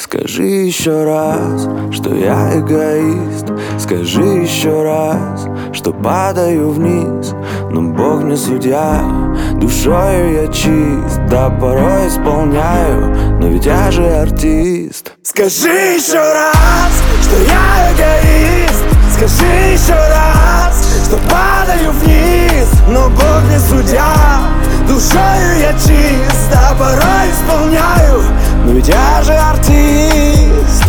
Скажи еще раз, что я эгоист. Скажи еще раз, что падаю вниз. Но Бог не судья, душою я чист. Да, порой исполняю, но ведь я же артист. Скажи еще раз, что я эгоист. Скажи еще раз, что падаю вниз. Но Бог не судья, душою я чист. Да, порой исполняю, но ведь я же артист.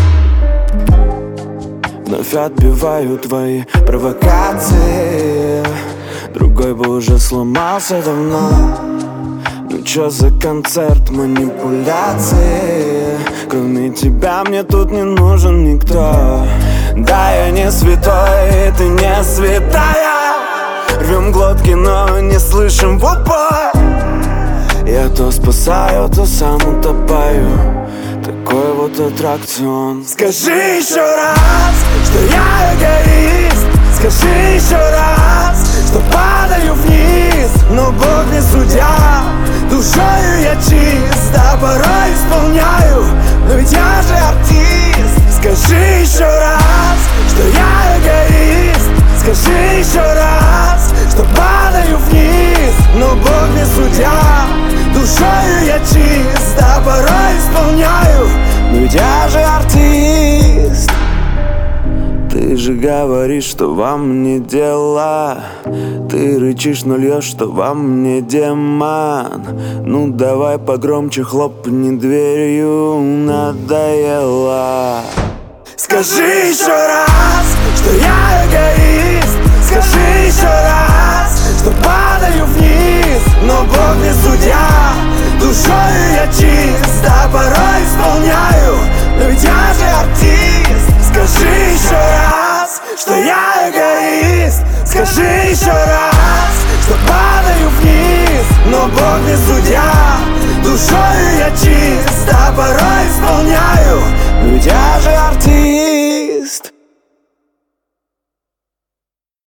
Вновь отбиваю твои провокации. Другой бы уже сломался давно. Ну чё за концерт манипуляции? Кроме тебя мне тут не нужен никто. Да, я не святой, ты не святая. Рвем глотки, но не слышим в упор. Я то спасаю, то сам утопаю. Такой вот аттракцион. Скажи еще раз, что я эгоист. Скажи еще раз, что падаю вниз. Но Бог не судья, душою я чист. Да, порой исполняю, но ведь я же артист. Скажи еще раз, что я эгоист. Скажи еще раз, что падаю вниз. Но Бог не судья, душою я чист. Да, порой исполняю, но ведь я же артист. Ты же говоришь, что вам не дела. Ты рычишь, но льешь, что вам не демон. Ну давай погромче хлопни дверью, надоело. Скажи еще раз, что я эгоист. Скажи еще раз, что падаю вниз. Но Бог не судья, душою я чист. Да, порой исполняю, но ведь я же артист. Скажи еще раз, что я эгоист. Скажи еще раз,